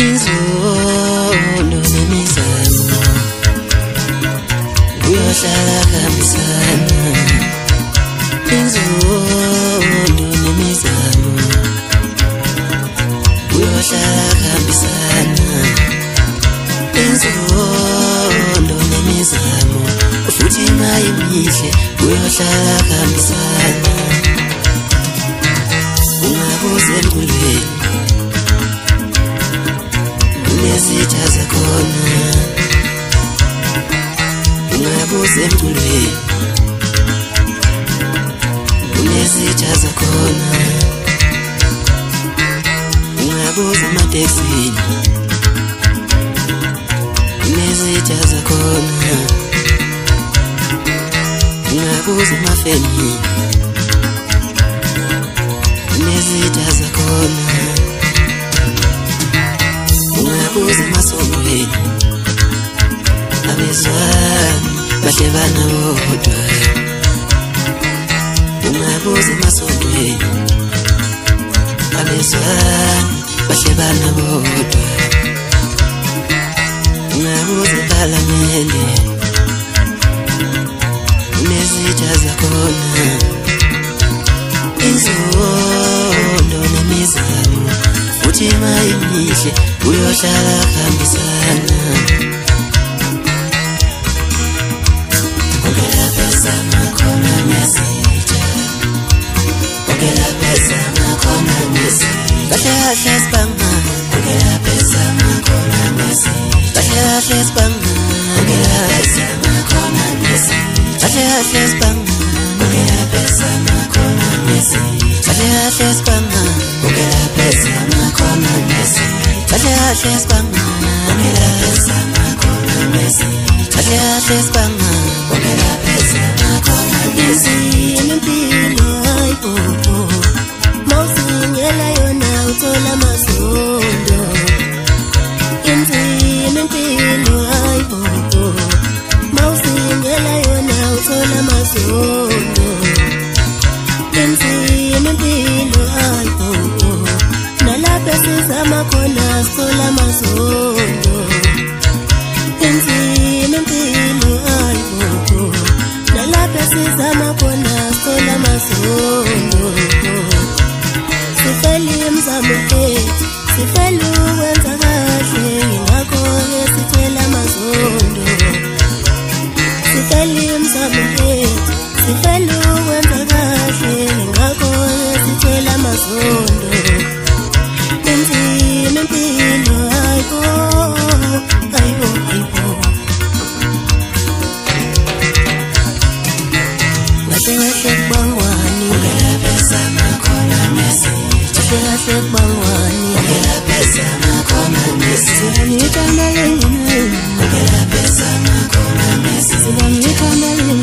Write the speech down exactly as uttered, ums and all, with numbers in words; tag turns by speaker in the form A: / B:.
A: inzondo nemizamo kuyohlala kuhambisana. Inzondo nemizamo kuyohlala kuhambisana. Inzondo nemizamo futhi imali emihle kuyohlala kuhambisana. Ungabuze emgulweni kunezitha zakhona. Ungabuze emgulweni kunezitha zakhona. Ungabuze ematekisini kunezitha zakhona. Ungabuze emafemini kunezitha zakhona. Ungabuze emasongweni abezwani bahlebana bodwa. Ungabuze emasongweni abezwani bahlebana bodwa. Ungabuze ePhalamende kunezitha zakhona. Inzondo nemizamo futhi imali emihle kuyohlala kuhambisana. Ongela pesa makhona nezitha, ongela pesa makhona nezitha. Kahle kahle sibanga, ongela pesa makhona nezitha. Kahle kahle sibanga, ongela pesa makhona nezitha. Kahle kahle sibanga, ongela pesa makhona nezitha. Kahle kahle sibanga, ongela pesa makhona nezitha. Kahle kahle sibanga, ongela pesa makhona nezitha. Kahle kahle sibanga, ongela pesa makhona nezitha. Impilo ayibo mawusingela yona uthola amasondo. Inzima impilo ayibo mawusingela yona uthola amasondo. Inzima impilo ayibo nalapha sizama khona sithola amasondo. Inzima impilo ayibo nalapha sizama khona sithola amasondo. Sifela imizamo ethu, sifela ukwenza kahle, ngakho-ke sithela amasondo. Sifela imizamo ethu, sifela ukwenza kahle, ngakho-ke sithela amasondo. Inzima impilo ayibo, ayibo, ayibo. Kahle kahle kubangwani, ongela pesa makhona nezitha. Kahle kahle kubangwani, ongela pesa makhona nezitha. Ngithanda lengane, ongela pesa makhona nezitha. Ngithanda